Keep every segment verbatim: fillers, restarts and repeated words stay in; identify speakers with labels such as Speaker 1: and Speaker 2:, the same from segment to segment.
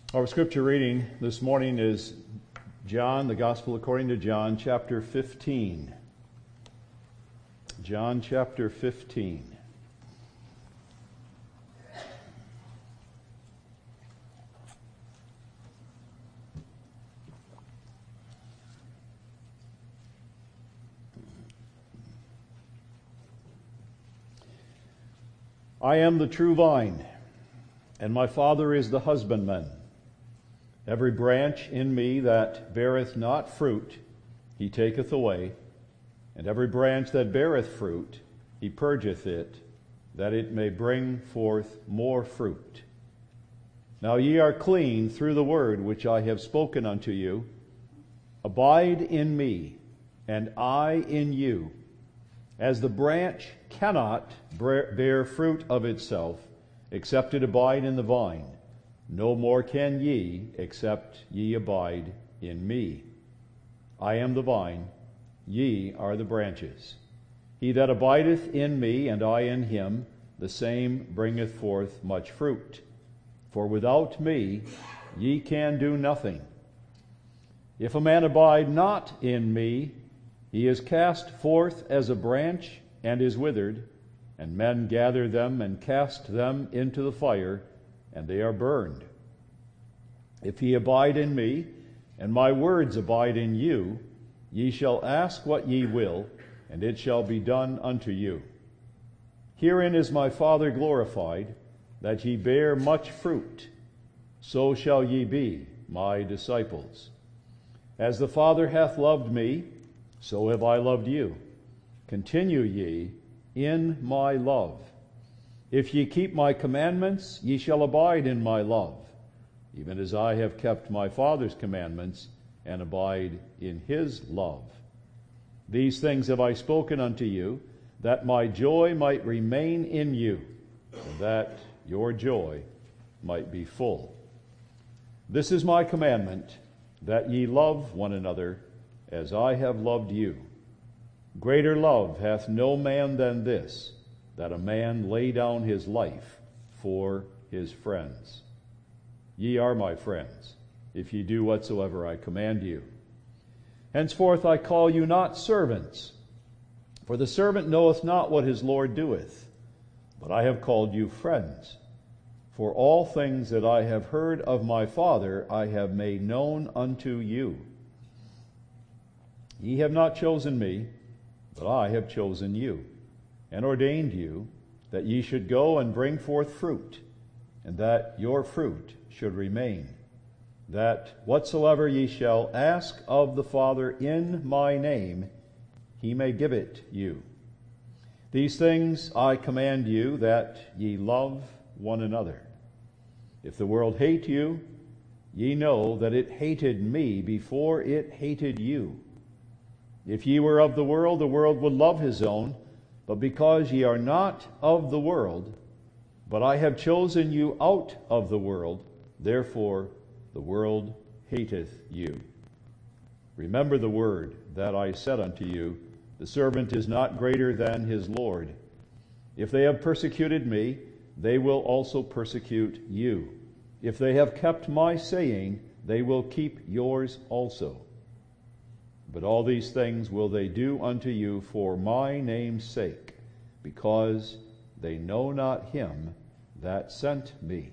Speaker 1: Our scripture reading this morning is John, the Gospel according to John, chapter fifteen. John chapter fifteen. I am the true vine, and my Father is the husbandman. Every branch in me that beareth not fruit, he taketh away, and every branch that beareth fruit, he purgeth it, that it may bring forth more fruit. Now ye are clean through the word which I have spoken unto you. Abide in me, and I in you. As the branch cannot bear fruit of itself, except it abide in the vine, no more can ye, except ye abide in me. I am the vine, ye are the branches. He that abideth in me, and I in him, the same bringeth forth much fruit. For without me ye can do nothing. If a man abide not in me, he is cast forth as a branch and is withered, and men gather them and cast them into the fire, and they are burned. If ye abide in me, and my words abide in you, ye shall ask what ye will, and it shall be done unto you. Herein is my Father glorified, that ye bear much fruit. So shall ye be my disciples. As the Father hath loved me, so have I loved you. Continue ye in my love. If ye keep my commandments, ye shall abide in my love, even as I have kept my Father's commandments, and abide in his love. These things have I spoken unto you, that my joy might remain in you, and that your joy might be full. This is my commandment, that ye love one another, as I have loved you. Greater love hath no man than this, that a man lay down his life for his friends. Ye are my friends, if ye do whatsoever I command you. Henceforth I call you not servants, for the servant knoweth not what his Lord doeth, but I have called you friends. For all things that I have heard of my Father I have made known unto you. Ye have not chosen me, but I have chosen you, and ordained you, that ye should go and bring forth fruit, and that your fruit should remain, that whatsoever ye shall ask of the Father in my name, he may give it you. These things I command you, that ye love one another. If the world hate you, ye know that it hated me before it hated you. If ye were of the world, the world would love his own, but because ye are not of the world, but I have chosen you out of the world, therefore the world hateth you. Remember the word that I said unto you, the servant is not greater than his Lord. If they have persecuted me, they will also persecute you. If they have kept my saying, they will keep yours also. But all these things will they do unto you for my name's sake, because they know not him that sent me.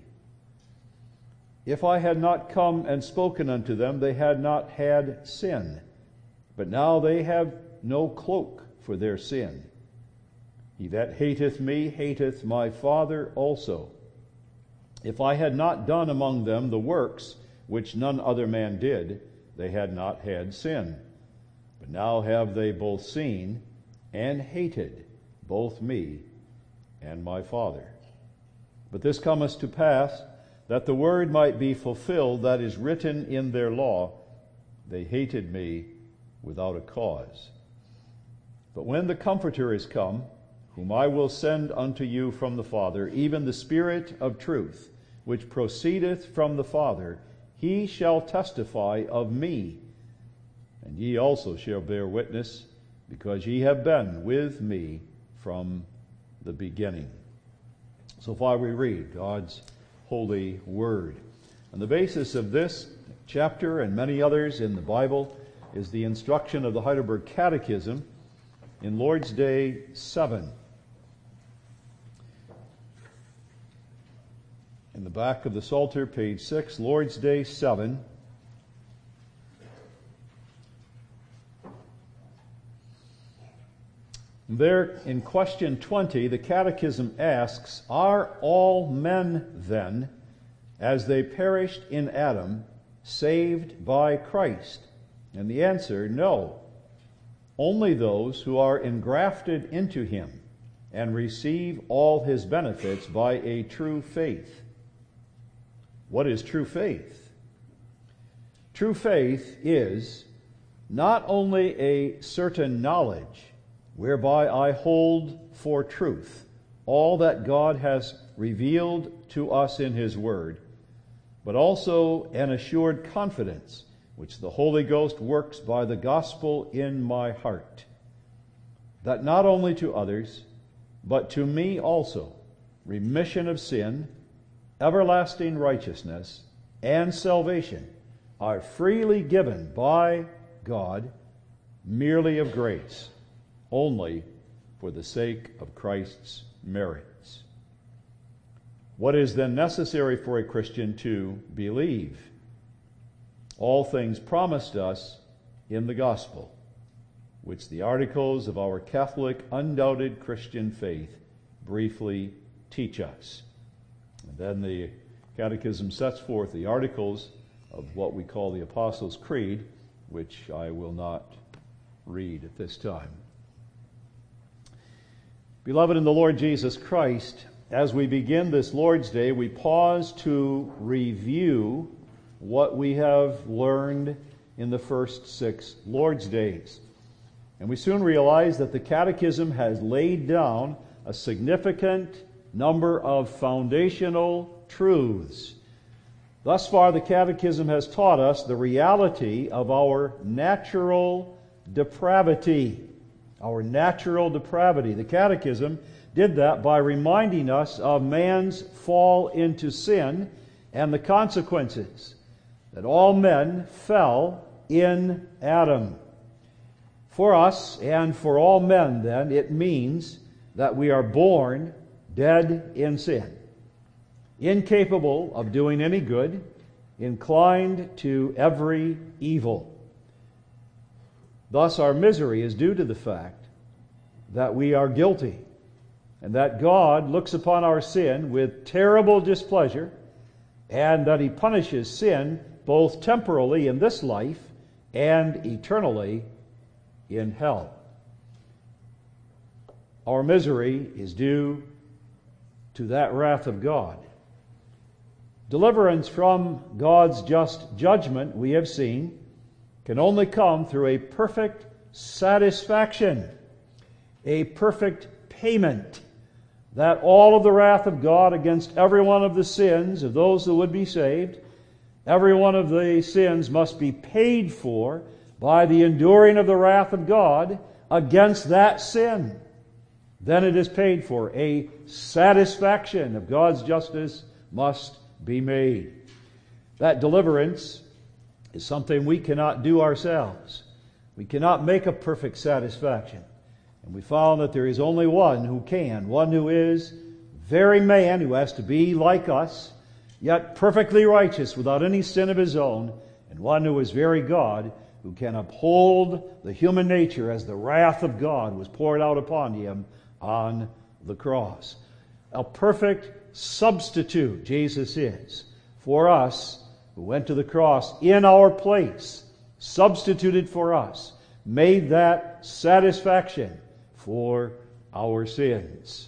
Speaker 1: If I had not come and spoken unto them, they had not had sin. But now they have no cloak for their sin. He that hateth me hateth my Father also. If I had not done among them the works which none other man did, they had not had sin. But now have they both seen and hated both me and my Father. But this cometh to pass, that the word might be fulfilled that is written in their law, they hated me without a cause. But when the Comforter is come, whom I will send unto you from the Father, even the Spirit of truth, which proceedeth from the Father, he shall testify of me. And ye also shall bear witness, because ye have been with me from the beginning. So far we read God's holy word. And the basis of this chapter and many others in the Bible is the instruction of the Heidelberg Catechism in Lord's Day seven. In the back of the Psalter, page six, Lord's Day seven. There, in question twenty, the Catechism asks, "Are all men then, as they perished in Adam, saved by Christ?" And the answer, no. Only those who are engrafted into him and receive all his benefits by a true faith. What is true faith? True faith is not only a certain knowledge whereby I hold for truth all that God has revealed to us in his word, but also an assured confidence which the Holy Ghost works by the gospel in my heart, that not only to others, but to me also, remission of sin, everlasting righteousness, and salvation are freely given by God, merely of grace, only for the sake of Christ's merits. What is then necessary for a Christian to believe? All things promised us in the gospel, which the articles of our Catholic, undoubted Christian faith briefly teach us. And then the Catechism sets forth the articles of what we call the Apostles' Creed, which I will not read at this time. Beloved in the Lord Jesus Christ, as we begin this Lord's Day, we pause to review what we have learned in the first six Lord's Days. And we soon realize that the Catechism has laid down a significant number of foundational truths. Thus far, the Catechism has taught us the reality of our natural depravity. Our natural depravity. The Catechism did that by reminding us of man's fall into sin and the consequences, that all men fell in Adam. For us and for all men, then, it means that we are born dead in sin, incapable of doing any good, inclined to every evil. Thus, our misery is due to the fact that we are guilty, and that God looks upon our sin with terrible displeasure, and that he punishes sin both temporally in this life and eternally in hell. Our misery is due to that wrath of God. Deliverance from God's just judgment, we have seen, can only come through a perfect satisfaction, a perfect payment, that all of the wrath of God against every one of the sins of those who would be saved, every one of the sins must be paid for by the enduring of the wrath of God against that sin. Then it is paid for. A satisfaction of God's justice must be made. That deliverance is something we cannot do ourselves. We cannot make a perfect satisfaction. And we found that there is only one who can, one who is very man, who has to be like us, yet perfectly righteous without any sin of his own, and one who is very God, who can uphold the human nature as the wrath of God was poured out upon him on the cross. A perfect substitute Jesus is for us, who went to the cross in our place, substituted for us, made that satisfaction for our sins.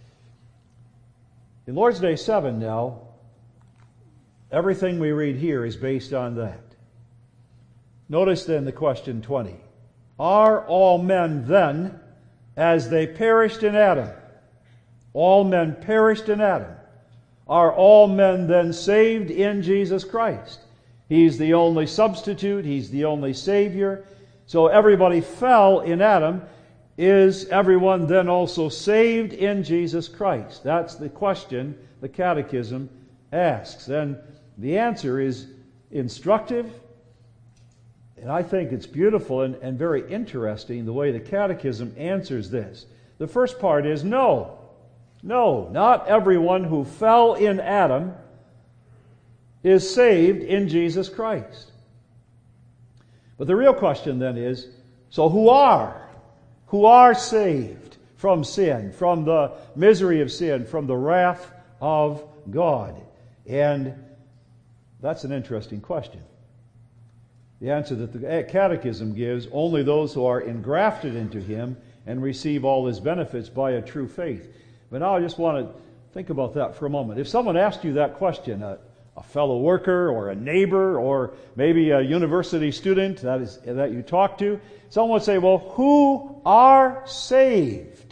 Speaker 1: In Lord's Day seven now, everything we read here is based on that. Notice then the question twenty. Are all men then, as they perished in Adam? All men perished in Adam. Are all men then saved in Jesus Christ? He's the only substitute. He's the only Savior. So everybody fell in Adam. Is everyone then also saved in Jesus Christ? That's the question the Catechism asks. And The answer is instructive, and I think it's beautiful and, and very interesting the way the Catechism answers this. The first part is no. No, not everyone who fell in Adam is saved in Jesus Christ. But the real question then is, so who are? Who are saved from sin, from the misery of sin, from the wrath of God? And that's an interesting question. The answer that the Catechism gives, only those who are engrafted into Him and receive all His benefits by a true faith. But now I just want to think about that for a moment. If someone asked you that question, a, a fellow worker or a neighbor or maybe a university student that is that you talk to, someone would say, well, who are saved?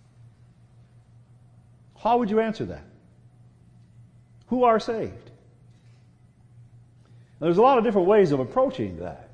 Speaker 1: How would you answer that? Who are saved? Now, there's a lot of different ways of approaching that.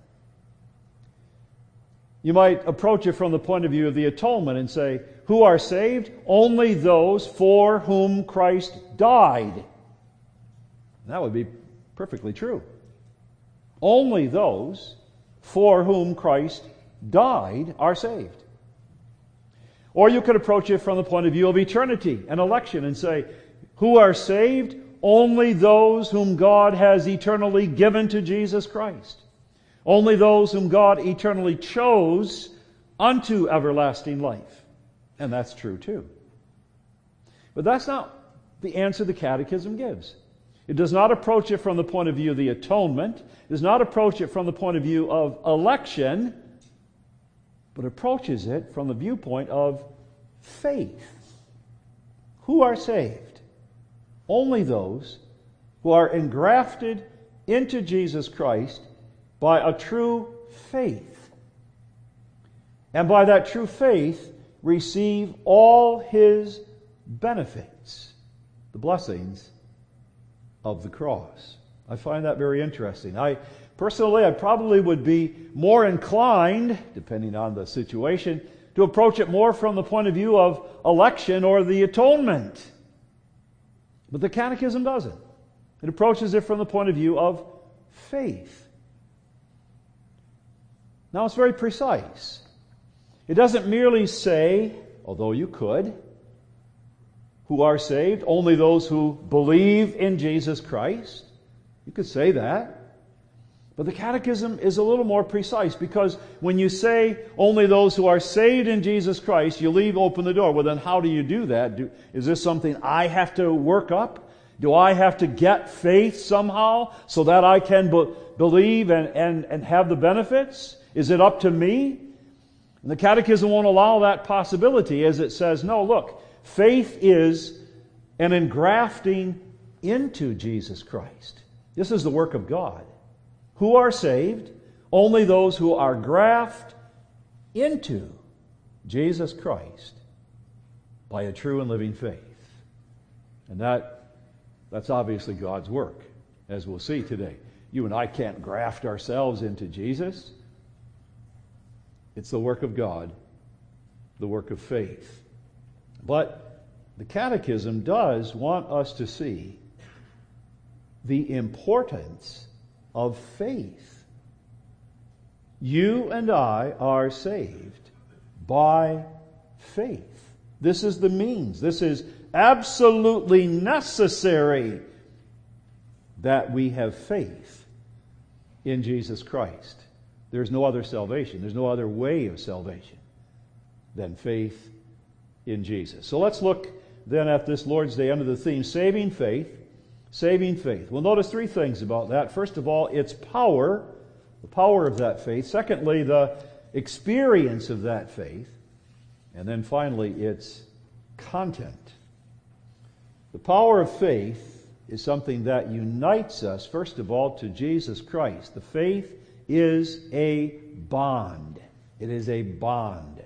Speaker 1: You might approach it from the point of view of the atonement and say, who are saved? Only those for whom Christ died. And that would be perfectly true. Only those for whom Christ died are saved. Or you could approach it from the point of view of eternity and election and say, who are saved? Only those whom God has eternally given to Jesus Christ. Only those whom God eternally chose unto everlasting life. And that's true too. But that's not the answer the Catechism gives. It does not approach it from the point of view of the atonement. It does not approach it from the point of view of election, but approaches it from the viewpoint of faith. Who are saved? Only those who are engrafted into Jesus Christ by a true faith. And by that true faith, receive all His benefits, the blessings of the cross. I find that very interesting. I personally, I probably would be more inclined, depending on the situation, to approach it more from the point of view of election or the atonement. But the Catechism doesn't. It approaches it from the point of view of faith. Now it's very precise. It doesn't merely say, although you could, who are saved, only those who believe in Jesus Christ. You could say that. But the Catechism is a little more precise, because when you say only those who are saved in Jesus Christ, you leave open the door. Well, then how do you do that? Do, is this something I have to work up? Do I have to get faith somehow so that I can be, believe and, and, and have the benefits? Is it up to me? And the Catechism won't allow that possibility, as it says, no, look, faith is an engrafting into Jesus Christ. This is the work of God. Who are saved? Only those who are grafted into Jesus Christ by a true and living faith. And that, that's obviously God's work, as we'll see today. You and I can't graft ourselves into Jesus. It's the work of God, the work of faith. But the Catechism does want us to see the importance of faith. You and I are saved by faith. This is the means. This is absolutely necessary that we have faith in Jesus Christ. There's no other salvation. There's no other way of salvation than faith in Jesus. So let's look then at this Lord's Day under the theme, saving faith, saving faith. We'll notice three things about that. First of all, its power, the power of that faith. Secondly, the experience of that faith. And then finally, its content. The power of faith is something that unites us, first of all, to Jesus Christ. The faith is a bond. It is a bond.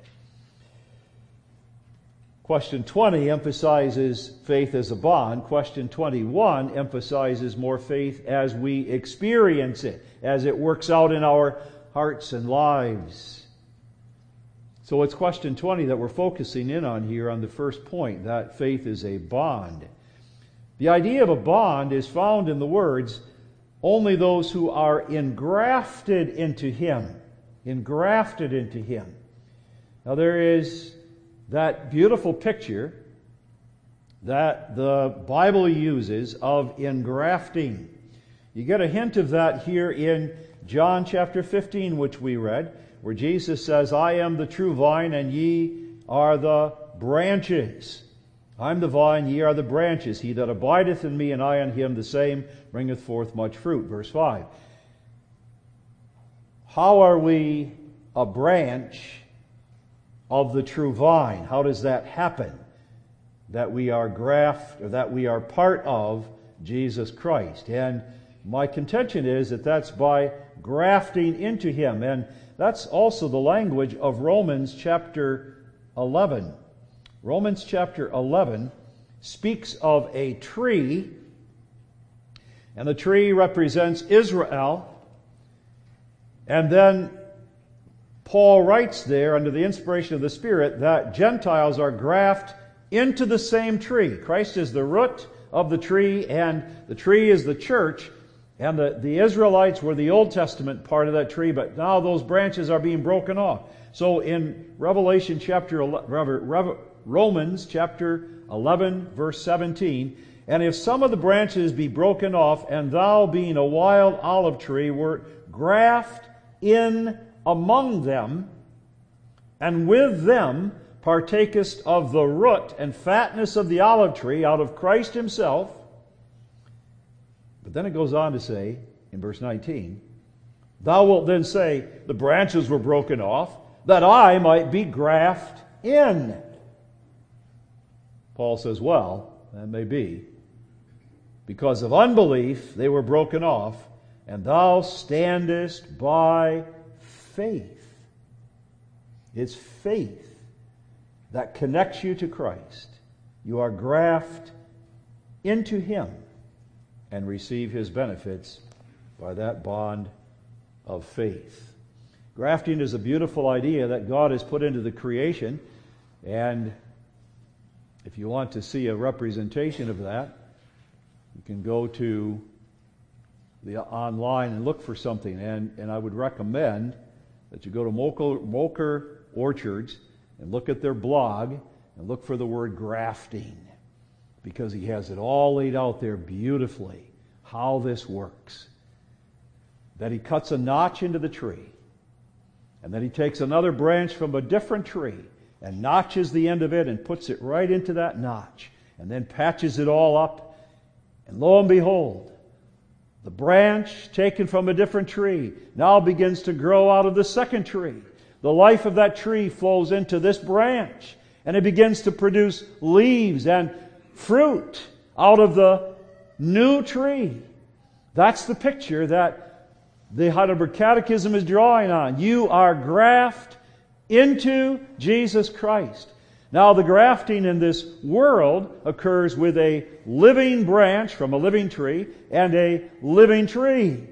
Speaker 1: Question twenty emphasizes faith as a bond. Question twenty-one emphasizes more faith as we experience it, as it works out in our hearts and lives. So it's question twenty that we're focusing in on here on the first point, that faith is a bond. The idea of a bond is found in the words, only those who are engrafted into Him. Engrafted into Him. Now there is that beautiful picture that the Bible uses of engrafting. You get a hint of that here in John chapter fifteen, which we read, where Jesus says, I am the true vine, and ye are the branches. I am the vine, ye are the branches. He that abideth in me, and I in him, the same bringeth forth much fruit. Verse five. How are we a branch of the true vine? How does that happen? That we are graft, or that we are part of Jesus Christ. And my contention is that that's by grafting into Him. And that's also the language of Romans chapter eleven. Romans chapter eleven speaks of a tree, and the tree represents Israel. And then Paul writes there, under the inspiration of the Spirit, that Gentiles are grafted into the same tree. Christ is the root of the tree, and the tree is the church. And the, the Israelites were the Old Testament part of that tree, but now those branches are being broken off. So in Revelation chapter eleven, Romans chapter eleven, verse seventeen, and if some of the branches be broken off, and thou being a wild olive tree wert graft in among them, and with them partakest of the root and fatness of the olive tree out of Christ Himself. But then it goes on to say, in verse nineteen, thou wilt then say, the branches were broken off, that I might be graft in. Paul says, well, that may be. Because of unbelief they were broken off, and thou standest by faith. It's faith that connects you to Christ. You are grafted into Him and receive His benefits by that bond of faith. Grafting is a beautiful idea that God has put into the creation, and if you want to see a representation of that, you can go to the online and look for something. And, and I would recommend that you go to Moker, Moker Orchards and look at their blog and look for the word grafting, because he has it all laid out there beautifully, how this works. That he cuts a notch into the tree, and then he takes another branch from a different tree and notches the end of it and puts it right into that notch, and then patches it all up. And lo and behold, the branch taken from a different tree now begins to grow out of the second tree. The life of that tree flows into this branch, and it begins to produce leaves and fruit out of the new tree. That's the picture that the Heidelberg Catechism is drawing on. You are grafted into Jesus Christ. Now, the grafting in this world occurs with a living branch from a living tree and a living tree.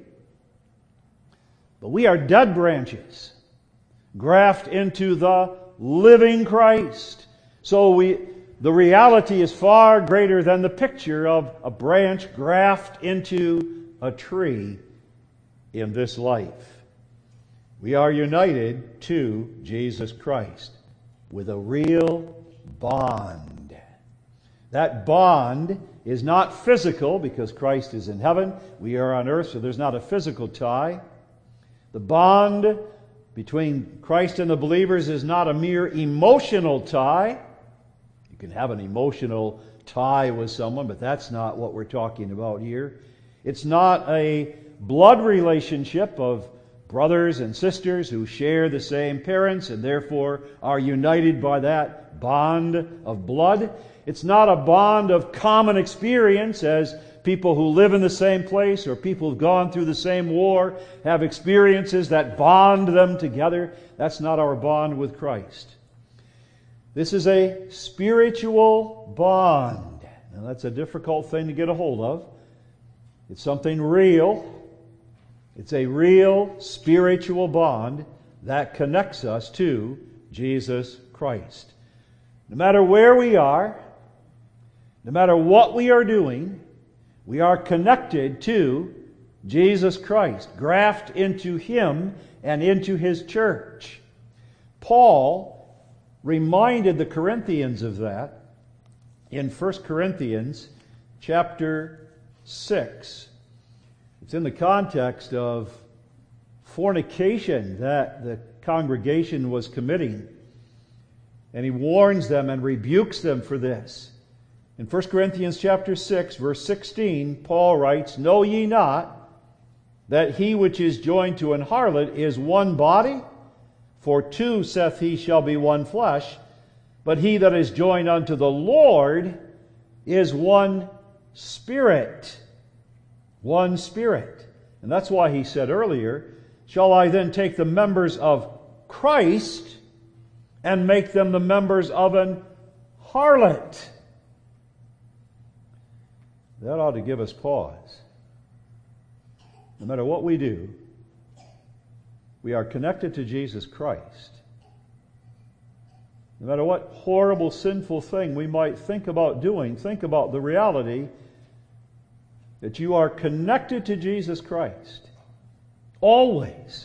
Speaker 1: But we are dead branches, grafted into the living Christ. So we, the reality is far greater than the picture of a branch grafted into a tree in this life. We are united to Jesus Christ with a real bond. That bond is not physical, because Christ is in heaven. We are on earth, so there's not a physical tie. The bond between Christ and the believers is not a mere emotional tie. You can have an emotional tie with someone, but that's not what we're talking about here. It's not a blood relationship of brothers and sisters who share the same parents and therefore are united by that bond of blood. It's not a bond of common experience, as people who live in the same place or people who've gone through the same war have experiences that bond them together. That's not our bond with Christ. This is a spiritual bond. Now, that's a difficult thing to get a hold of. It's something real. It's a real spiritual bond that connects us to Jesus Christ. No matter where we are, no matter what we are doing, we are connected to Jesus Christ. Graft into Him and into His church. Paul reminded the Corinthians of that in First Corinthians chapter six. It's in the context of fornication that the congregation was committing. And he warns them and rebukes them for this. In First Corinthians chapter six, verse sixteen, Paul writes, "Know ye not that he which is joined to an harlot is one body? For two, saith he, shall be one flesh. But he that is joined unto the Lord is one spirit." One spirit. And that's why he said earlier, "Shall I then take the members of Christ and make them the members of an harlot?" That ought to give us pause. No matter what we do, we are connected to Jesus Christ. No matter what horrible, sinful thing we might think about doing, think about the reality that you are connected to Jesus Christ. Always.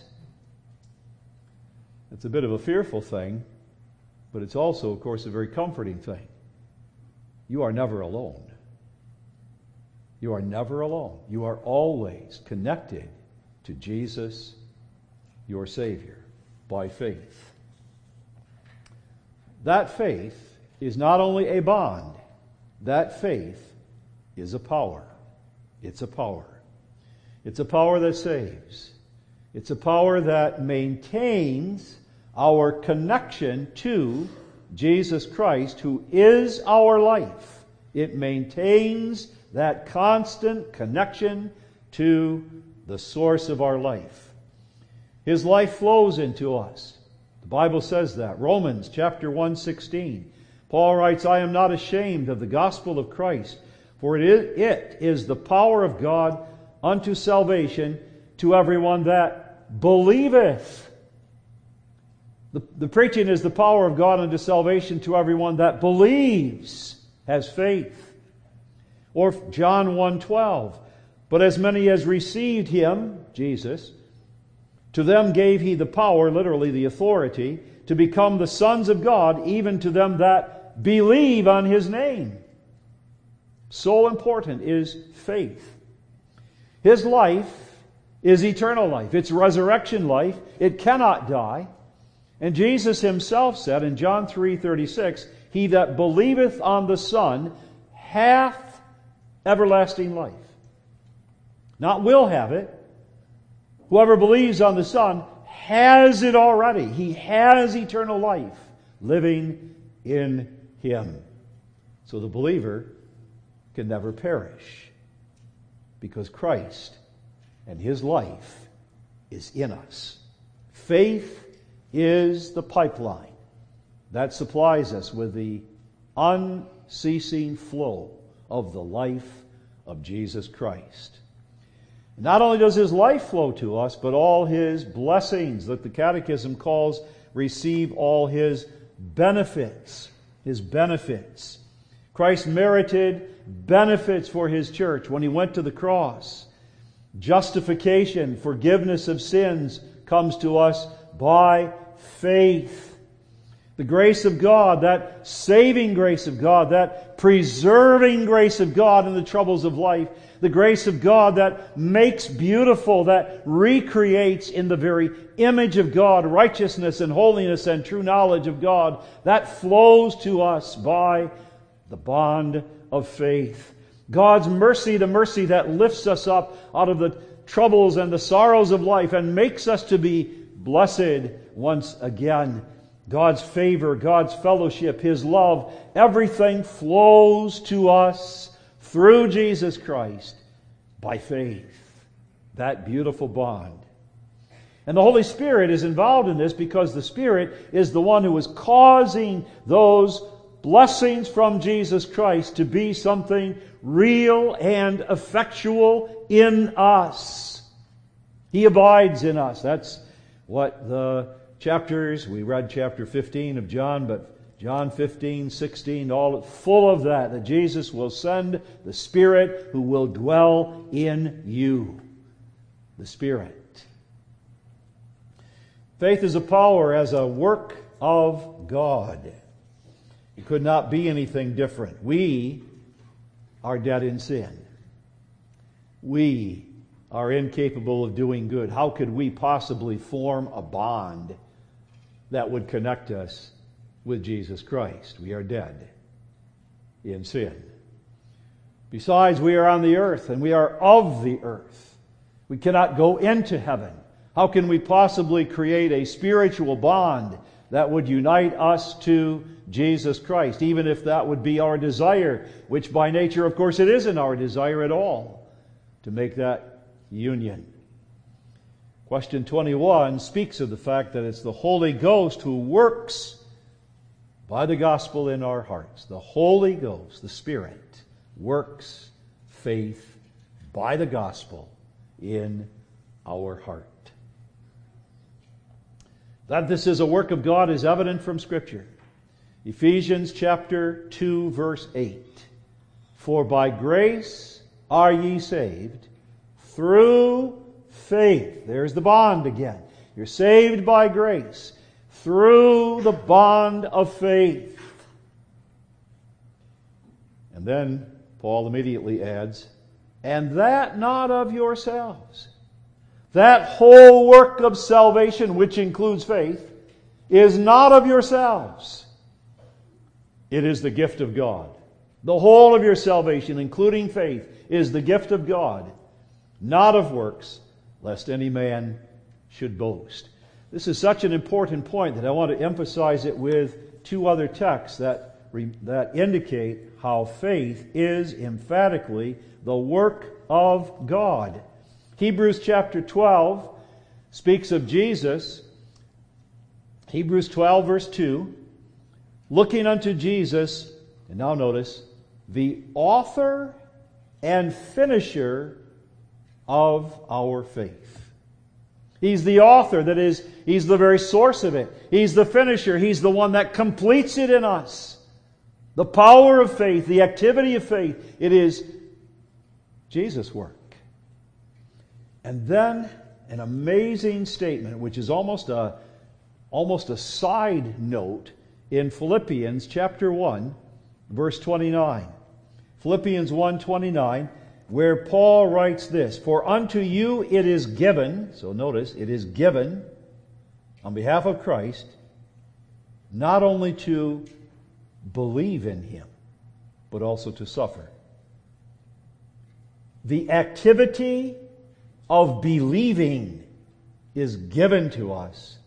Speaker 1: It's a bit of a fearful thing, but it's also, of course, a very comforting thing. You are never alone. You are never alone. You are always connected to Jesus, your Savior, by faith. That faith is not only a bond, that faith is a power. It's a power. It's a power that saves. It's a power that maintains our connection to Jesus Christ, who is our life. It maintains that constant connection to the source of our life. His life flows into us. The Bible says that. Romans chapter one sixteen. Paul writes, "I am not ashamed of the gospel of Christ, for it is, it is the power of God unto salvation to everyone that believeth." The, the preaching is the power of God unto salvation to everyone that believes, has faith. Or John one twelve, "But as many as received Him," Jesus, "to them gave He the power," literally the authority, "to become the sons of God, even to them that believe on His name." So important is faith. His life is eternal life. It's resurrection life. It cannot die. And Jesus Himself said in John three thirty-six, "He that believeth on the Son hath everlasting life." Not will have it. Whoever believes on the Son has it already. He has eternal life living in Him. So the believer can never perish because Christ and His life is in us. Faith is the pipeline that supplies us with the unceasing flow of the life of Jesus Christ. Not only does His life flow to us, but all His blessings that the Catechism calls receive all His benefits. His benefits. Christ merited benefits for His church when He went to the cross. Justification, forgiveness of sins comes to us by faith. The grace of God, that saving grace of God, that preserving grace of God in the troubles of life, the grace of God that makes beautiful, that recreates in the very image of God righteousness and holiness and true knowledge of God, that flows to us by the bond of faith. God's mercy, the mercy that lifts us up out of the troubles and the sorrows of life and makes us to be blessed once again. God's favor, God's fellowship, His love, everything flows to us through Jesus Christ by faith. That beautiful bond. And the Holy Spirit is involved in this because the Spirit is the one who is causing those blessings from Jesus Christ to be something real and effectual in us. He abides in us. That's what the chapters, we read chapter fifteen of John, but John fifteen, sixteen, all full of that, that Jesus will send the Spirit who will dwell in you. the Spirit. Faith is a power as a work of God. It could not be anything different. We are dead in sin. We are incapable of doing good. How could we possibly form a bond that would connect us with Jesus Christ? We are dead in sin. Besides, we are on the earth, and we are of the earth. We cannot go into heaven. How can we possibly create a spiritual bond that would unite us to Jesus Christ, even if that would be our desire, which by nature, of course, it isn't our desire at all to make that union? Question twenty-one speaks of the fact that it's the Holy Ghost who works by the gospel in our hearts. The Holy Ghost, the Spirit, works faith by the gospel in our heart. That this is a work of God is evident from Scripture. Ephesians chapter two, verse eight. For by grace are ye saved through faith. There's the bond again. You're saved by grace through the bond of faith. And then Paul immediately adds, and that not of yourselves. That whole work of salvation, which includes faith, is not of yourselves. It is the gift of God. The whole of your salvation, including faith, is the gift of God, not of works, lest any man should boast. This is such an important point that I want to emphasize it with two other texts that, that indicate how faith is emphatically the work of God. Hebrews chapter twelve speaks of Jesus. Hebrews twelve verse two. Looking unto Jesus, and now notice, the author and finisher of our faith. He's the author, that is, He's the very source of it. He's the finisher. He's the one that completes it in us. The power of faith, the activity of faith, it is Jesus' work. And then an amazing statement, which is almost a, almost a side note in Philippians chapter one, verse twenty-nine. Philippians one twenty-nine, where Paul writes this, for unto you it is given, so notice, it is given on behalf of Christ, not only to believe in Him, but also to suffer. The activity of believing is given to us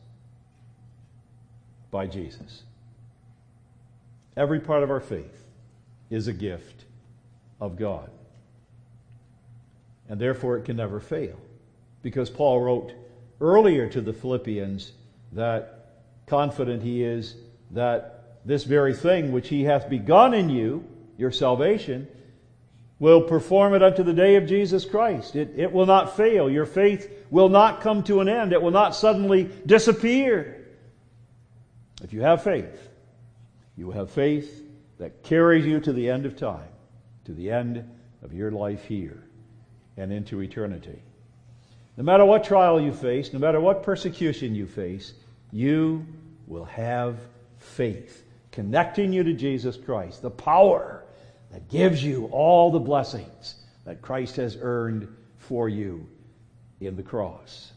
Speaker 1: by Jesus. Every part of our faith is a gift of God. And therefore it can never fail. Because Paul wrote earlier to the Philippians that confident he is that this very thing which he hath begun in you, your salvation, will perform it unto the day of Jesus Christ. It, it will not fail. Your faith will not come to an end. It will not suddenly disappear. If you have faith, you will have faith that carries you to the end of time, to the end of your life here and into eternity. No matter what trial you face, no matter what persecution you face, you will have faith connecting you to Jesus Christ, the power that gives you all the blessings that Christ has earned for you in the cross.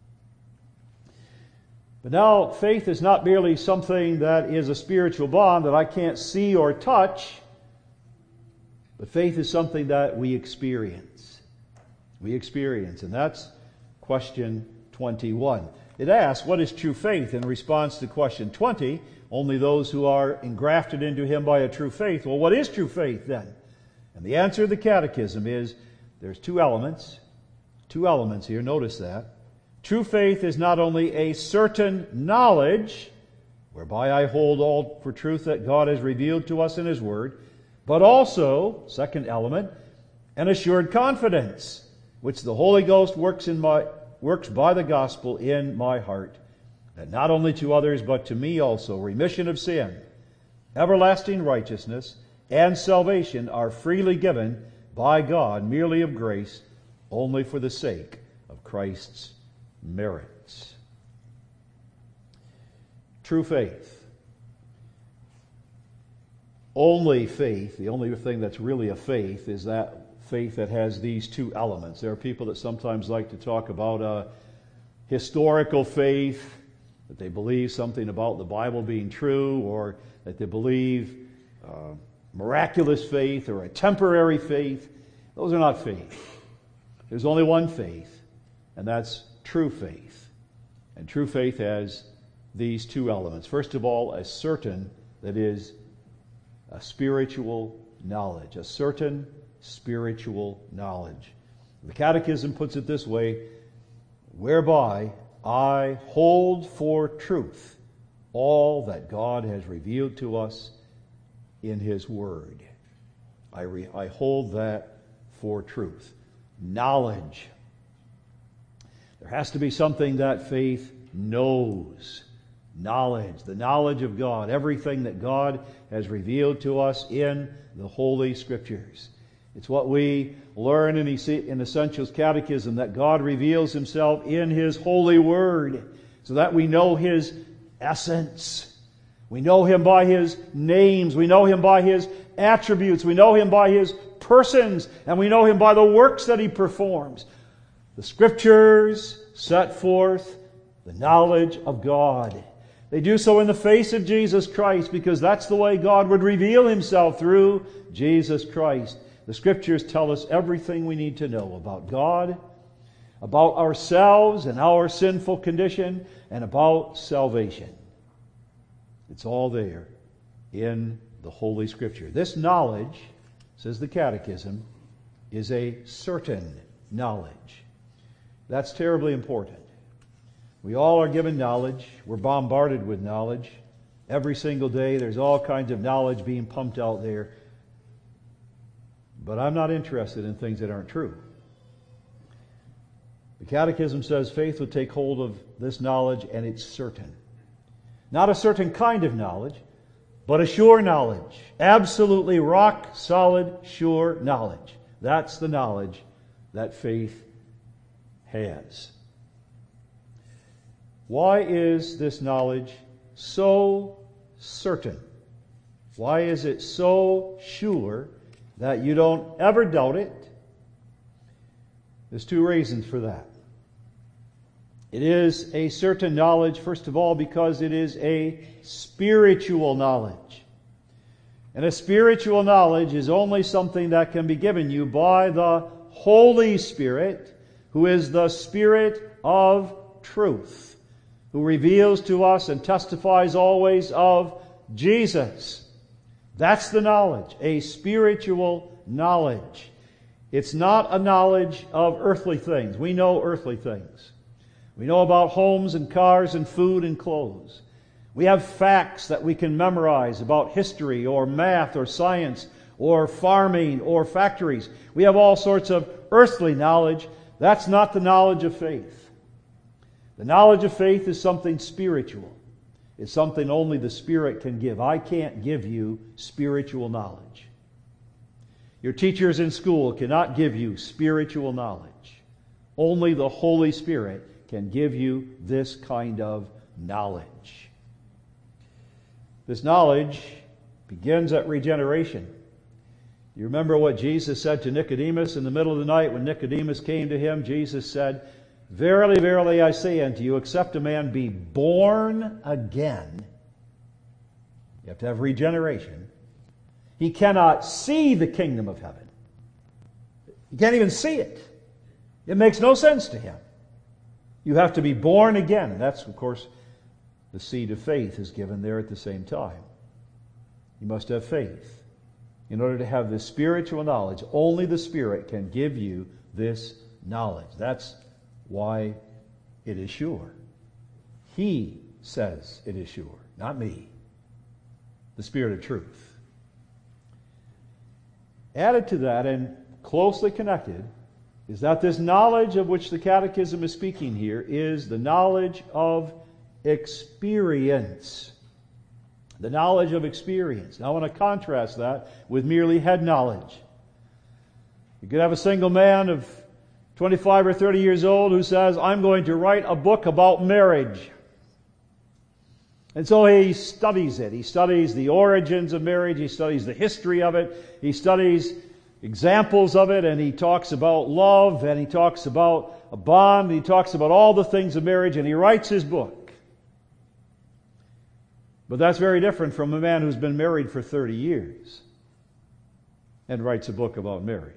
Speaker 1: But now, faith is not merely something that is a spiritual bond that I can't see or touch, but faith is something that we experience. We experience, and that's question twenty-one. It asks, what is true faith? In response to question twenty, only those who are engrafted into Him by a true faith. Well, what is true faith then? And the answer of the Catechism is there's two elements. Two elements here, notice that. True faith is not only a certain knowledge, whereby I hold all for truth that God has revealed to us in His Word, but also, second element, an assured confidence, which the Holy Ghost works in my works by the gospel in my heart, that not only to others but to me also remission of sin, everlasting righteousness, and salvation are freely given by God, merely of grace, only for the sake of Christ's merits. True faith. Only faith, the only thing that's really a faith, is that faith that has these two elements. There are people that sometimes like to talk about a historical faith, that they believe something about the Bible being true, or that they believe uh, miraculous faith or a temporary faith. Those are not faith. There's only one faith, and that's true faith. And true faith has these two elements. First of all, a certain, that is, a spiritual knowledge. A certain spiritual knowledge. The Catechism puts it this way: whereby I hold for truth all that God has revealed to us in His Word. I, re, I hold that for truth. Knowledge. There has to be something that faith knows. Knowledge. The knowledge of God. Everything that God has revealed to us in the Holy Scriptures. It's what we learn in, in Essentials Catechism, that God reveals Himself in His holy Word, so that we know His essence. We know Him by His names. We know Him by His attributes. We know Him by His persons. And we know Him by the works that He performs. The Scriptures set forth the knowledge of God. They do so in the face of Jesus Christ, because that's the way God would reveal Himself, through Jesus Christ. The Scriptures tell us everything we need to know about God, about ourselves and our sinful condition, and about salvation. It's all there in the Holy Scripture. This knowledge, says the Catechism, is a certain knowledge. That's terribly important. We all are given knowledge. We're bombarded with knowledge. Every single day there's all kinds of knowledge being pumped out there. But I'm not interested in things that aren't true. The Catechism says faith would take hold of this knowledge, and it's certain. Not a certain kind of knowledge, but a sure knowledge. Absolutely rock solid, sure knowledge. That's the knowledge that faith has. Why is this knowledge so certain? Why is it so sure that you don't ever doubt it? There's two reasons for that. It is a certain knowledge, first of all, because it is a spiritual knowledge. And a spiritual knowledge is only something that can be given you by the Holy Spirit, who is the Spirit of truth, who reveals to us and testifies always of Jesus. That's the knowledge, a spiritual knowledge. It's not a knowledge of earthly things. We know earthly things. We know about homes and cars and food and clothes. We have facts that we can memorize about history or math or science or farming or factories. We have all sorts of earthly knowledge. That's not the knowledge of faith. The knowledge of faith is something spiritual. It's something only the Spirit can give. I can't give you spiritual knowledge. Your teachers in school cannot give you spiritual knowledge. Only the Holy Spirit can give you this kind of knowledge. This knowledge begins at regeneration. You remember what Jesus said to Nicodemus in the middle of the night when Nicodemus came to Him? Jesus said, "Verily, verily, I say unto you, except a man be born again," you have to have regeneration, "he cannot see the kingdom of heaven." He can't even see it. It makes no sense to him. You have to be born again. And that's, of course, the seed of faith is given there at the same time. You must have faith. In order to have this spiritual knowledge, only the Spirit can give you this knowledge. That's why it is sure. He says it is sure, not me. The Spirit of truth. Added to that, and closely connected, is that this knowledge of which the Catechism is speaking here is the knowledge of experience. The knowledge of experience. Now I want to contrast that with merely head knowledge. You could have a single man of twenty-five or thirty years old who says, I'm going to write a book about marriage. And so he studies it. He studies the origins of marriage. He studies the history of it. He studies examples of it, and he talks about love, and he talks about a bond, and he talks about all the things of marriage, and he writes his book. But that's very different from a man who's been married for thirty years and writes a book about marriage.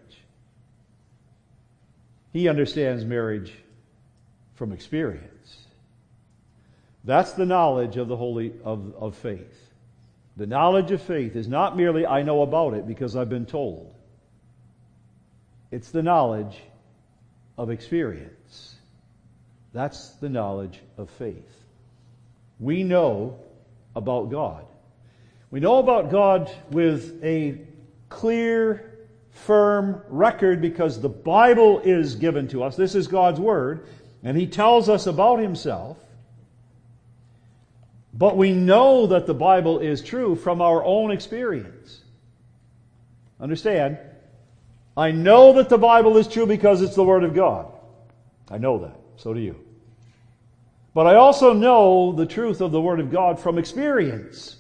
Speaker 1: He understands marriage from experience. That's the knowledge of the holy of, of faith. The knowledge of faith is not merely I know about it because I've been told. It's the knowledge of experience. That's the knowledge of faith. We know about God. We know about God with a clear, firm record because the Bible is given to us. This is God's Word, and He tells us about Himself. But we know that the Bible is true from our own experience. Understand? I know that the Bible is true because it's the Word of God. I know that. So do you. But I also know the truth of the Word of God from experience.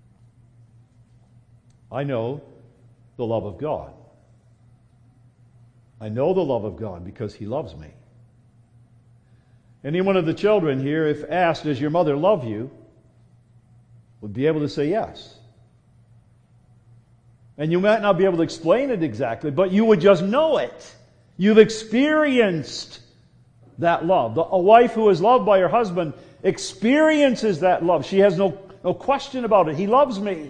Speaker 1: I know the love of God. I know the love of God because He loves me. Any one of the children here, if asked, does your mother love you, would be able to say yes. And you might not be able to explain it exactly, but you would just know it. You've experienced that love. A wife who is loved by her husband experiences that love. She has no, no question about it. He loves me.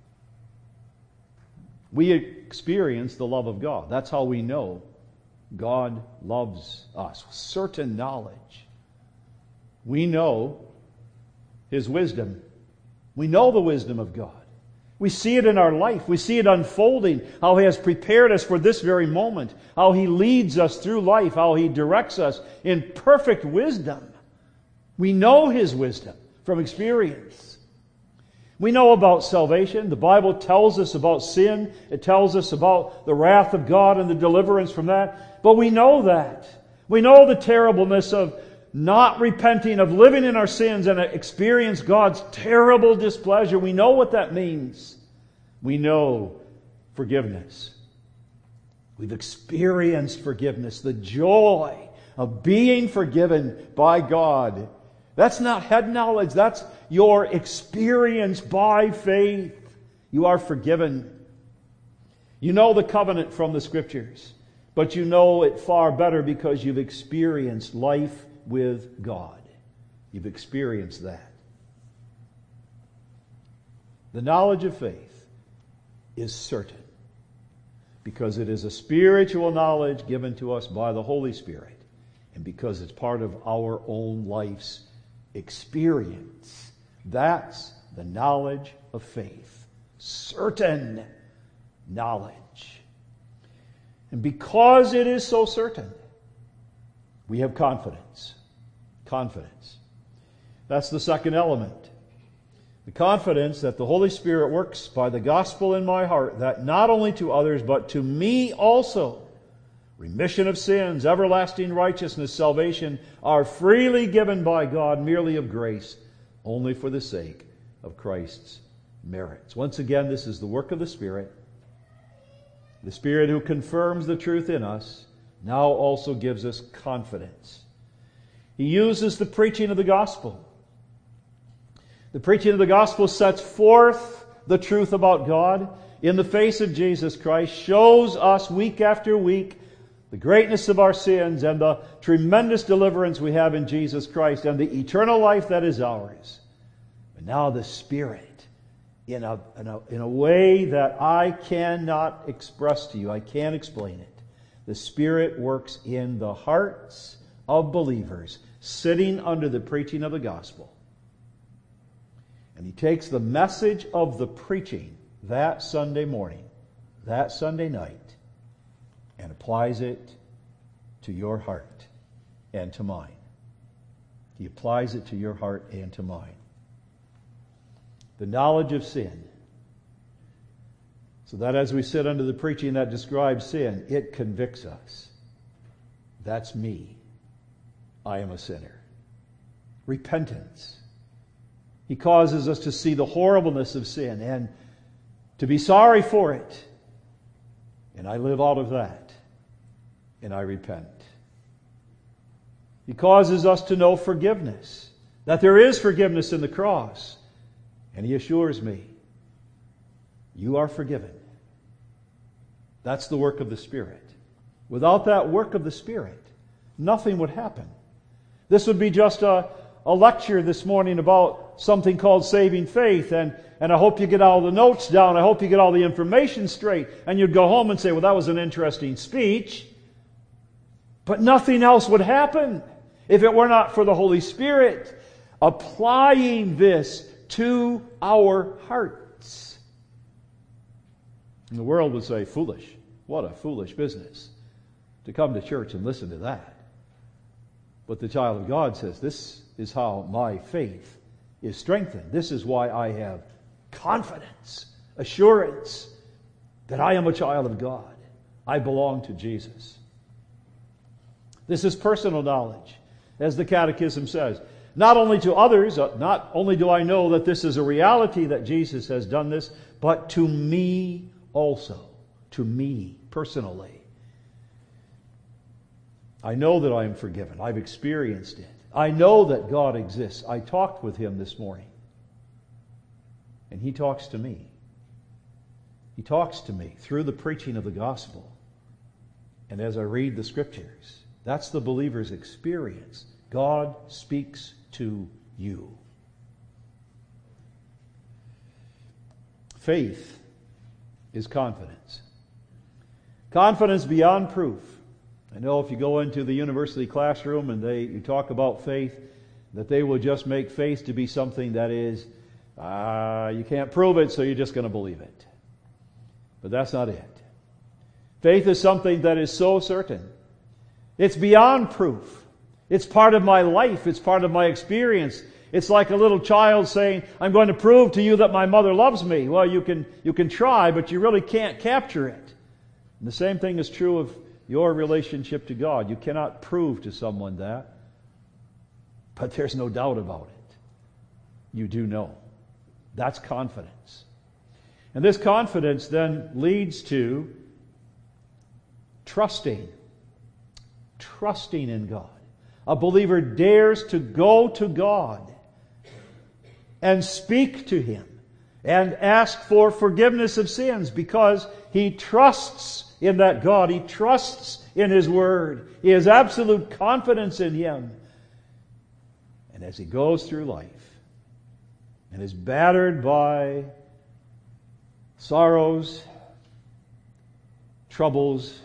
Speaker 1: We experience the love of God. That's how we know God loves us. Certain knowledge. We know His wisdom. We know the wisdom of God. We see it in our life. We see it unfolding, how He has prepared us for this very moment, how He leads us through life, how He directs us in perfect wisdom. We know His wisdom from experience. We know about salvation. The Bible tells us about sin. It tells us about the wrath of God and the deliverance from that. But we know that. We know the terribleness of not repenting, of living in our sins and experience God's terrible displeasure. We know what that means. We know forgiveness. We've experienced forgiveness, the joy of being forgiven by God. That's not head knowledge. That's your experience by faith. You are forgiven. You know the covenant from the Scriptures, but you know it far better because you've experienced life with God. You've experienced that. The knowledge of faith is certain because it is a spiritual knowledge given to us by the Holy Spirit and because it's part of our own life's experience. That's the knowledge of faith. Certain knowledge. And because it is so certain, we have confidence. Confidence. That's the second element. The confidence that the Holy Spirit works by the gospel in my heart, that not only to others, but to me also, remission of sins, everlasting righteousness, salvation are freely given by God merely of grace, only for the sake of Christ's merits. Once again, this is the work of the Spirit. The Spirit who confirms the truth in us now also gives us confidence. He uses the preaching of the gospel. The preaching of the gospel sets forth the truth about God in the face of Jesus Christ, shows us week after week the greatness of our sins and the tremendous deliverance we have in Jesus Christ and the eternal life that is ours. But now the Spirit, in a, in a, in a way that I cannot express to you, I can't explain it. The Spirit works in the hearts of believers sitting under the preaching of the gospel. And He takes the message of the preaching that Sunday morning, that Sunday night, and applies it to your heart and to mine. He applies it to your heart and to mine. The knowledge of sin. So that as we sit under the preaching that describes sin, it convicts us. That's me. I am a sinner. Repentance. He causes us to see the horribleness of sin and to be sorry for it. And I live out of that. And I repent. He causes us to know forgiveness. That there is forgiveness in the cross. And He assures me, you are forgiven. That's the work of the Spirit. Without that work of the Spirit, nothing would happen. This would be just a, a lecture this morning about something called saving faith, and, and I hope you get all the notes down. I hope you get all the information straight, and you'd go home and say, well, that was an interesting speech. But nothing else would happen if it were not for the Holy Spirit applying this to our hearts. And the world would say, foolish. What a foolish business to come to church and listen to that. But the child of God says, this is how my faith is strengthened. This is why I have confidence, assurance that I am a child of God. I belong to Jesus. This is personal knowledge, as the Catechism says. Not only to others, uh, not only do I know that this is a reality that Jesus has done this, but to me also. To me personally. I know that I am forgiven. I've experienced it. I know that God exists. I talked with Him this morning. And He talks to me. He talks to me through the preaching of the gospel. And as I read the Scriptures, that's the believer's experience. God speaks to you. Faith is confidence. Confidence beyond proof. I know if you go into the university classroom and they you talk about faith, that they will just make faith to be something that is, uh, you can't prove it, so you're just going to believe it. But that's not it. Faith is something that is so certain. It's beyond proof. It's part of my life. It's part of my experience. It's like a little child saying, I'm going to prove to you that my mother loves me. Well, you can, you can try, but you really can't capture it. And the same thing is true of your relationship to God. You cannot prove to someone that. But there's no doubt about it. You do know. That's confidence. And this confidence then leads to trusting. Trusting in God. A believer dares to go to God and speak to Him and ask for forgiveness of sins because he trusts in that God. He trusts in His Word. He has absolute confidence in Him. And as he goes through life and is battered by sorrows, troubles,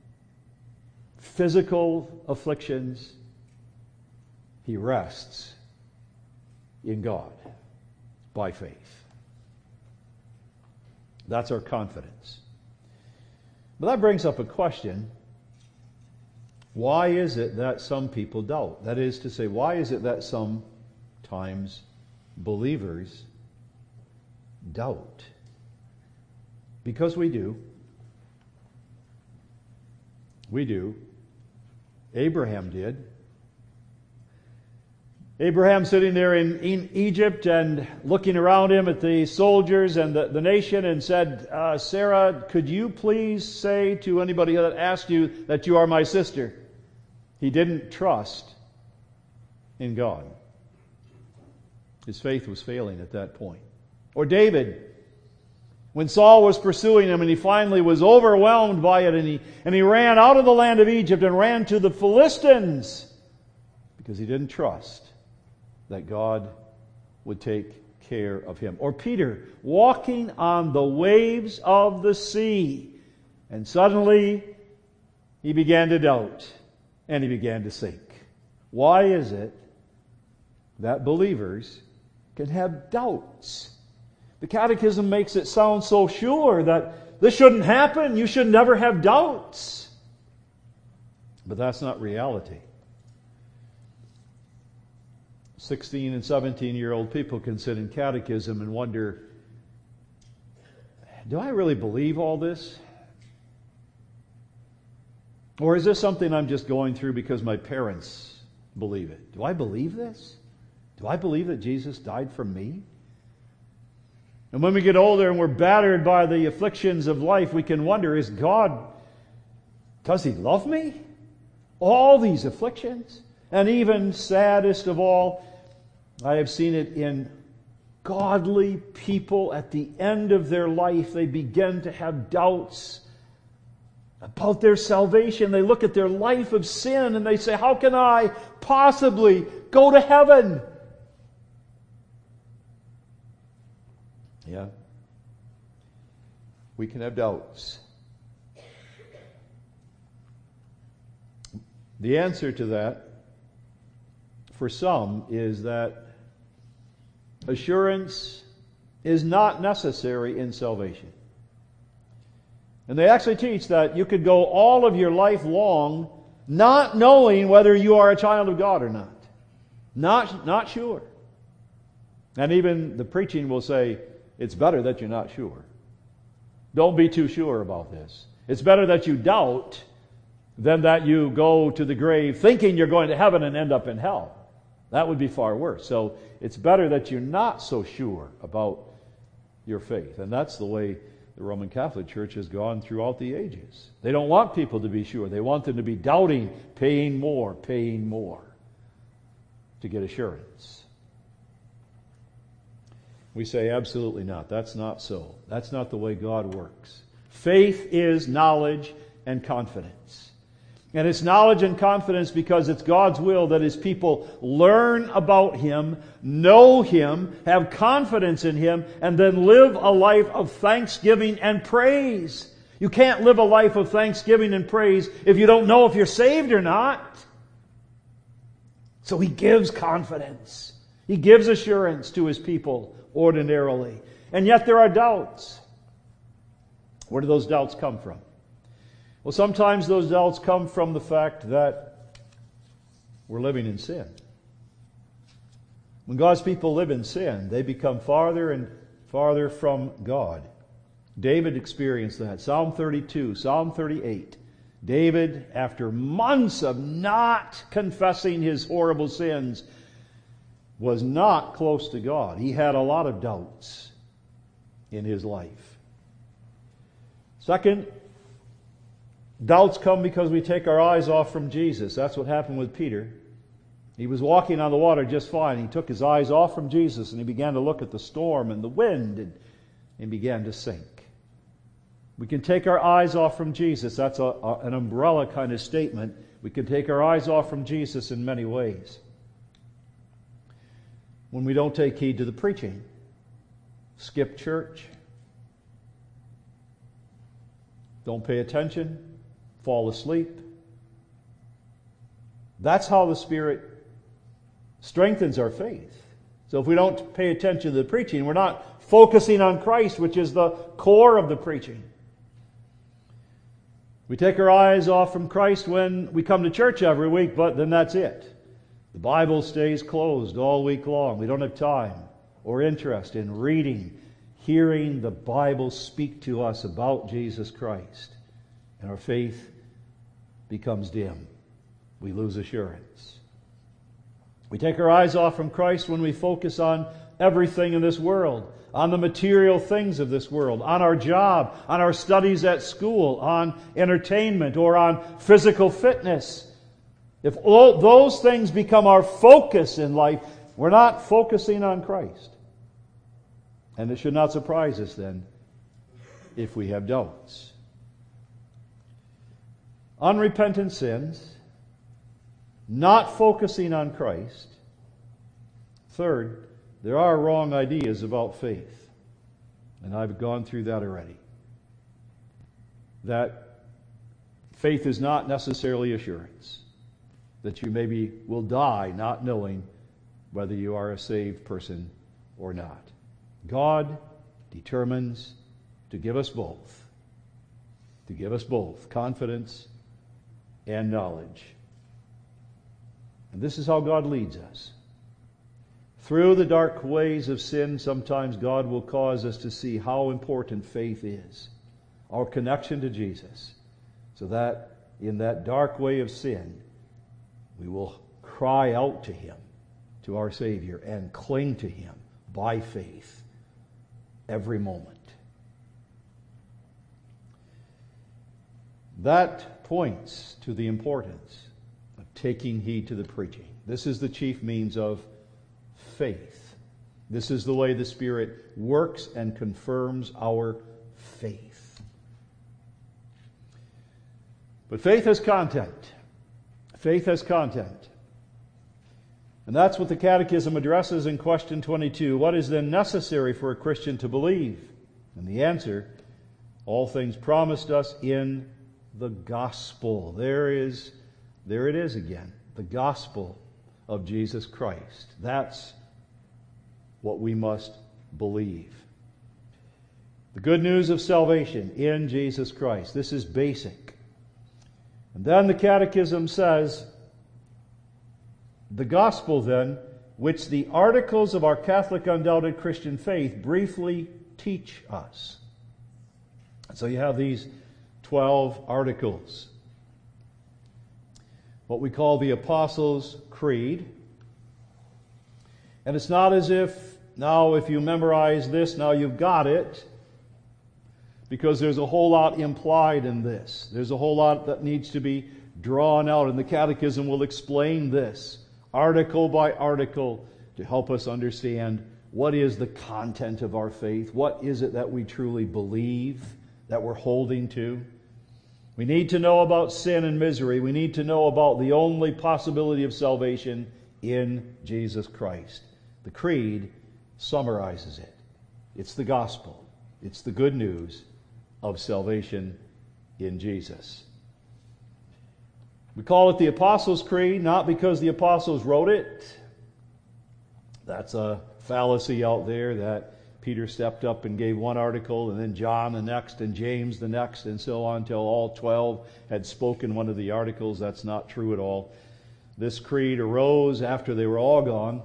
Speaker 1: physical afflictions, he rests in God by faith. That's our confidence. But that brings up a question. Why is it that some people doubt? That is to say, why is it that sometimes believers doubt? Because we do. We do. Abraham did. Abraham sitting there in, in Egypt and looking around him at the soldiers and the, the nation and said, uh, Sarah, could you please say to anybody that asked you that you are my sister? He didn't trust in God. His faith was failing at that point. Or David, when Saul was pursuing him and he finally was overwhelmed by it and he, and he ran out of the land of Egypt and ran to the Philistines because he didn't trust that God would take care of him. Or Peter, walking on the waves of the sea, and suddenly he began to doubt and he began to sink. Why is it that believers can have doubts? The Catechism makes it sound so sure that this shouldn't happen. You should never have doubts. But that's not reality. sixteen and seventeen year old people can sit in catechism and wonder, do I really believe all this? Or is this something I'm just going through because my parents believe it? Do I believe this? Do I believe that Jesus died for me? And when we get older and we're battered by the afflictions of life, we can wonder, is God, does He love me? All these afflictions. And even saddest of all, I have seen it in godly people at the end of their life. They begin to have doubts about their salvation. They look at their life of sin and they say, how can I possibly go to heaven? Yeah. We can have doubts. The answer to that, for some, is that assurance is not necessary in salvation. And they actually teach that you could go all of your life long not knowing whether you are a child of God or not. Not, not sure. And even the preaching will say, it's better that you're not sure. Don't be too sure about this. It's better that you doubt than that you go to the grave thinking you're going to heaven and end up in hell. That would be far worse. So it's better that you're not so sure about your faith. And that's the way the Roman Catholic Church has gone throughout the ages. They don't want people to be sure. They want them to be doubting, paying more, paying more to get assurance. We say, absolutely not. That's not so. That's not the way God works. Faith is knowledge and confidence. And it's knowledge and confidence because it's God's will that His people learn about Him, know Him, have confidence in Him, and then live a life of thanksgiving and praise. You can't live a life of thanksgiving and praise if you don't know if you're saved or not. So He gives confidence. He gives assurance to His people ordinarily. And yet there are doubts. Where do those doubts come from? Well, sometimes those doubts come from the fact that we're living in sin. When God's people live in sin, they become farther and farther from God. David experienced that. Psalm thirty-two, Psalm thirty-eight. David, after months of not confessing his horrible sins, was not close to God. He had a lot of doubts in his life. Second, doubts come because we take our eyes off from Jesus. That's what happened with Peter. He was walking on the water just fine. He took his eyes off from Jesus and he began to look at the storm and the wind and, and began to sink. We can take our eyes off from Jesus. That's a, a, an umbrella kind of statement. We can take our eyes off from Jesus in many ways. When we don't take heed to the preaching, skip church, don't pay attention, fall asleep. That's how the Spirit strengthens our faith. So if we don't pay attention to the preaching, we're not focusing on Christ, which is the core of the preaching. We take our eyes off from Christ when we come to church every week, but then that's it. The Bible stays closed all week long. We don't have time or interest in reading, hearing the Bible speak to us about Jesus Christ. And our faith becomes dim. We lose assurance. We take our eyes off from Christ when we focus on everything in this world, on the material things of this world, on our job, on our studies at school, on entertainment, or on physical fitness. If all those things become our focus in life, we're not focusing on Christ. And it should not surprise us then if we have doubts. Unrepentant sins, not focusing on Christ. Third, there are wrong ideas about faith. And I've gone through that already. That faith is not necessarily assurance. That you maybe will die not knowing whether you are a saved person or not. God determines to give us both. To give us both confidence and knowledge. And this is how God leads us. Through the dark ways of sin, sometimes God will cause us to see how important faith is. Our connection to Jesus. So that in that dark way of sin, we will cry out to Him, to our Savior, and cling to Him by faith every moment. That points to the importance of taking heed to the preaching. This is the chief means of faith. This is the way the Spirit works and confirms our faith. But faith has content. Faith has content. And that's what the Catechism addresses in question twenty-two. What is then necessary for a Christian to believe? And the answer, all things promised us in the gospel. There is, there it is again, the gospel of Jesus Christ. That's what we must believe. The good news of salvation in Jesus Christ. This is basic. And then the Catechism says, the gospel then, which the articles of our Catholic undoubted Christian faith briefly teach us. So you have these twelve articles. What we call the Apostles' Creed. And it's not as if, now if you memorize this, now you've got it. Because there's a whole lot implied in this. There's a whole lot that needs to be drawn out. And the Catechism will explain this, article by article, to help us understand what is the content of our faith. What is it that we truly believe, that we're holding to? We need to know about sin and misery. We need to know about the only possibility of salvation in Jesus Christ. The Creed summarizes it. It's the gospel. It's the good news of salvation in Jesus. We call it the Apostles' Creed, not because the apostles wrote it. That's a fallacy out there that Peter stepped up and gave one article, and then John the next, and James the next, and so on, until all twelve had spoken one of the articles. That's not true at all. This creed arose after they were all gone.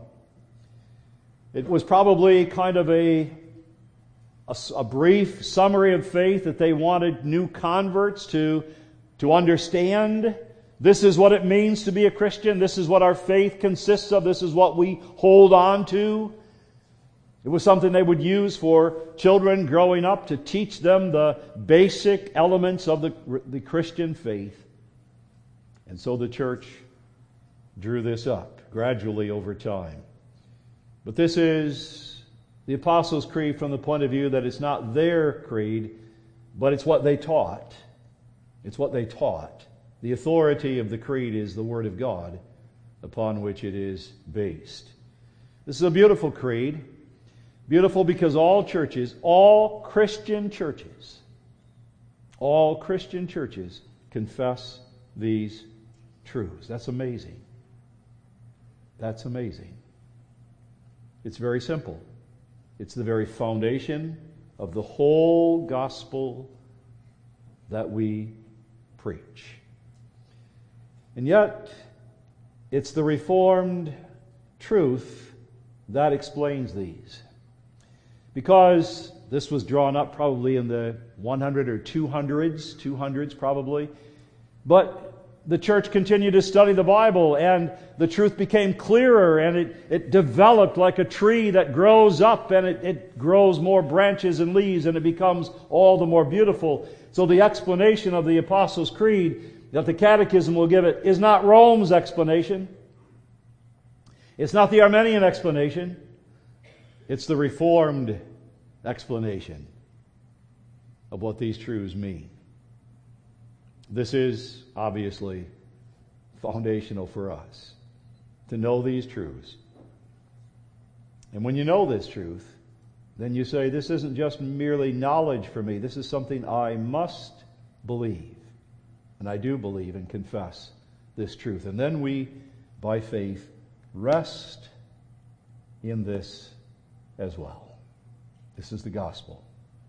Speaker 1: It was probably kind of a, a, a brief summary of faith that they wanted new converts to, to understand. This is what it means to be a Christian. This is what our faith consists of. This is what we hold on to. It was something they would use for children growing up to teach them the basic elements of the, the Christian faith. And so the church drew this up gradually over time. But this is the Apostles' Creed from the point of view that it's not their creed, but it's what they taught. It's what they taught. The authority of the creed is the Word of God upon which it is based. This is a beautiful creed. Beautiful because all churches, all Christian churches, all Christian churches confess these truths. That's amazing. That's amazing. It's very simple. It's the very foundation of the whole gospel that we preach. And yet, it's the Reformed truth that explains these. Because this was drawn up probably in the one hundred or two hundreds, two hundreds probably. But the church continued to study the Bible, and the truth became clearer, and it, it developed like a tree that grows up, and it, it grows more branches and leaves, and it becomes all the more beautiful. So the explanation of the Apostles' Creed that the Catechism will give it is not Rome's explanation. It's not the Arminian explanation. It's the Reformed explanation of what these truths mean. This is obviously foundational for us to know these truths. And when you know this truth, then you say, this isn't just merely knowledge for me. This is something I must believe. And I do believe and confess this truth. And then we, by faith, rest in this as well. This is the gospel.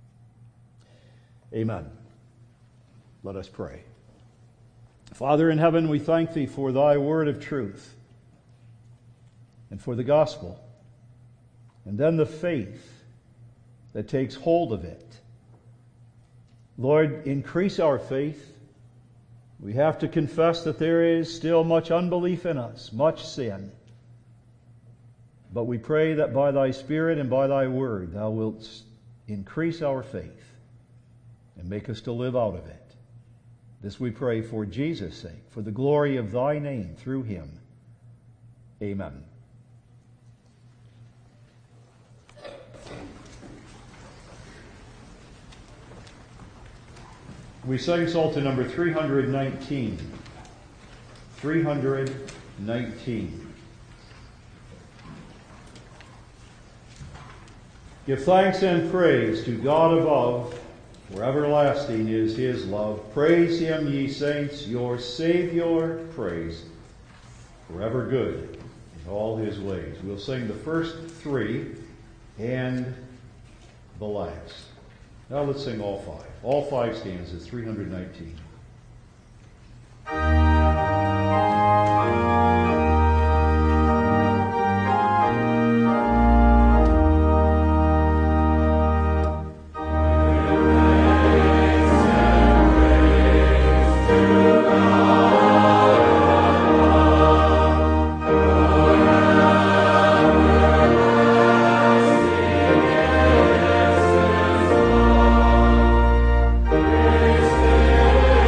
Speaker 1: Amen. Let us pray. Father in heaven, we thank Thee for Thy word of truth and for the gospel, and then the faith that takes hold of it. Lord, increase our faith. We have to confess that there is still much unbelief in us, much sin. But we pray that by thy Spirit and by thy word thou wilt increase our faith and make us to live out of it. This we pray for Jesus' sake, for the glory of thy name through him. Amen. We sang Psalter number three hundred nineteen. three hundred nineteen. Give thanks and praise to God above, for everlasting is his love. Praise him, ye saints, your Savior praise, forever good in all his ways. We'll sing the first three and the last. Now let's sing all five. All five stanzas, three hundred nineteen.
Speaker 2: Praise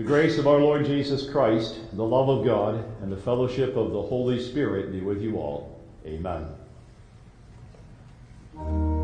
Speaker 1: The grace of our Lord Jesus Christ, the love of God, and the fellowship of the Holy Spirit be with you all. Amen.